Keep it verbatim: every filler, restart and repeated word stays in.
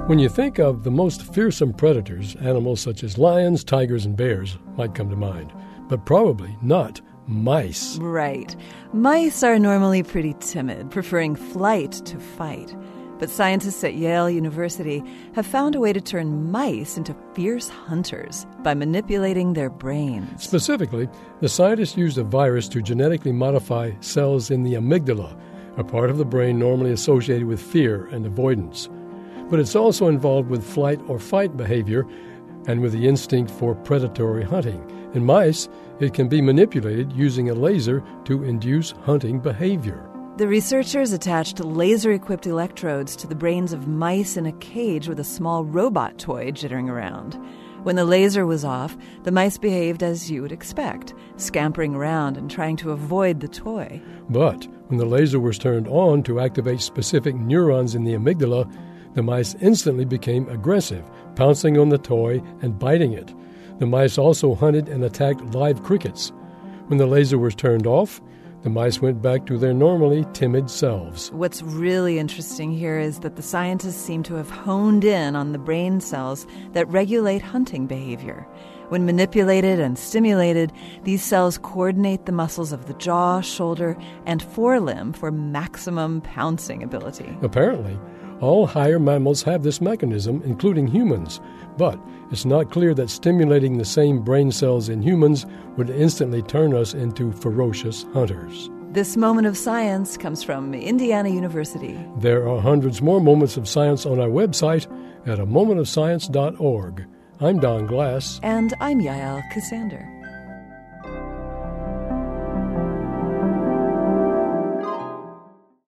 When you think of the most fearsome predators, animals such as lions, tigers, and bears might come to mind, but probably not mice. Right. Mice are normally pretty timid, preferring flight to fight. But scientists at Yale University have found a way to turn mice into fierce hunters by manipulating their brains. Specifically, the scientists used a virus to genetically modify cells in the amygdala, a part of the brain normally associated with fear and avoidance. But it's also involved with flight or fight behavior and with the instinct for predatory hunting. In mice, it can be manipulated using a laser to induce hunting behavior. The researchers attached laser-equipped electrodes to the brains of mice in a cage with a small robot toy jittering around. When the laser was off, the mice behaved as you would expect, scampering around and trying to avoid the toy. But when the laser was turned on to activate specific neurons in the amygdala, the mice instantly became aggressive, pouncing on the toy and biting it. The mice also hunted and attacked live crickets. When the laser was turned off, the mice went back to their normally timid selves. What's really interesting here is that the scientists seem to have honed in on the brain cells that regulate hunting behavior. When manipulated and stimulated, these cells coordinate the muscles of the jaw, shoulder, and forelimb for maximum pouncing ability. Apparently, all higher mammals have this mechanism, including humans, but it's not clear that stimulating the same brain cells in humans would instantly turn us into ferocious hunters. This moment of science comes from Indiana University. There are hundreds more moments of science on our website at a moment of science dot org. I'm Don Glass. And I'm Yael Cassander.